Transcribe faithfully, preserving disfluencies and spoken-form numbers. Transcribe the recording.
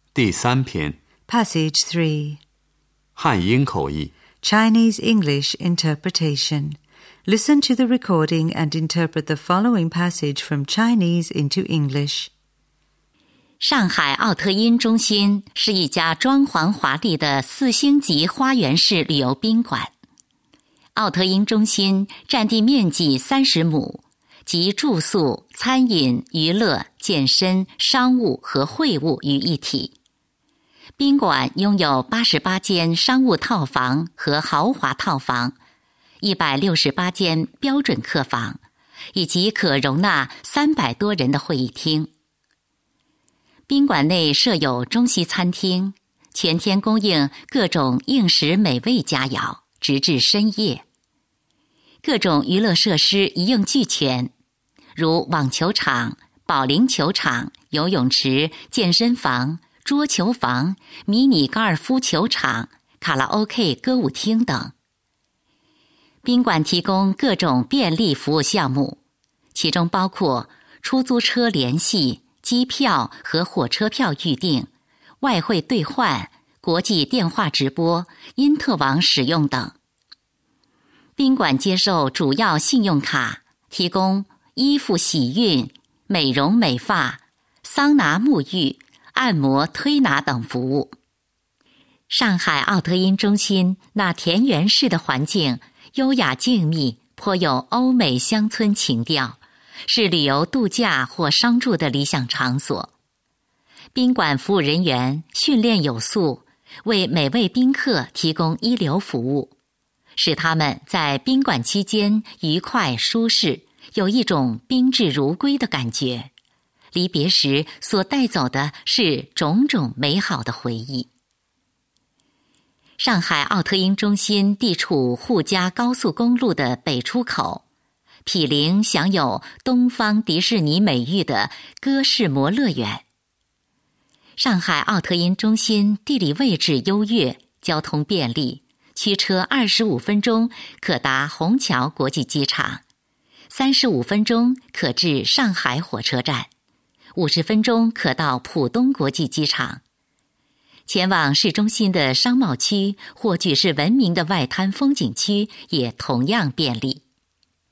第三篇 Passage three. 汉英口译 Chinese English Interpretation. Listen to the recording and interpret the following passage from Chinese into English. 上海奥特因中心是一家装潢华丽的四星级花园式旅游宾馆。奥特因中心占地面积三十亩，集住宿、餐饮、娱乐、健身、商务和会务于一体。宾馆拥有八十八间商务套房和豪华套房，一百六十八间标准客房，以及可容纳三百多人的会议厅。宾馆内设有中西餐厅，全天供应各种应时美味佳肴，直至深夜。各种娱乐设施一应俱全，如网球场、保龄球场、游泳池、健身房、桌球房、迷你高尔夫球场、卡拉 OK 歌舞厅等。宾馆提供各种便利服务项目，其中包括出租车联系、机票和火车票预订、外汇兑换、国际电话直播、因特网使用等。宾馆接受主要信用卡，提供衣服洗熨、美容美发、桑拿沐浴、按摩推拿等服务。上海奥特因中心那田园式的环境优雅静谧，颇有欧美乡村情调，是旅游度假或商住的理想场所。宾馆服务人员训练有素，为每位宾客提供一流服务，使他们在宾馆期间愉快舒适，有一种宾至如归的感觉。离别时所带走的是种种美好的回忆。上海奥特因中心地处沪嘉高速公路的北出口，毗邻享有东方迪士尼美誉的歌士摩乐园。上海奥特因中心地理位置优越，交通便利，驱车二十五分钟可达虹桥国际机场，三十五分钟可至上海火车站，五十分钟可到浦东国际机场。前往市中心的商贸区或举世闻名的外滩风景区也同样便利。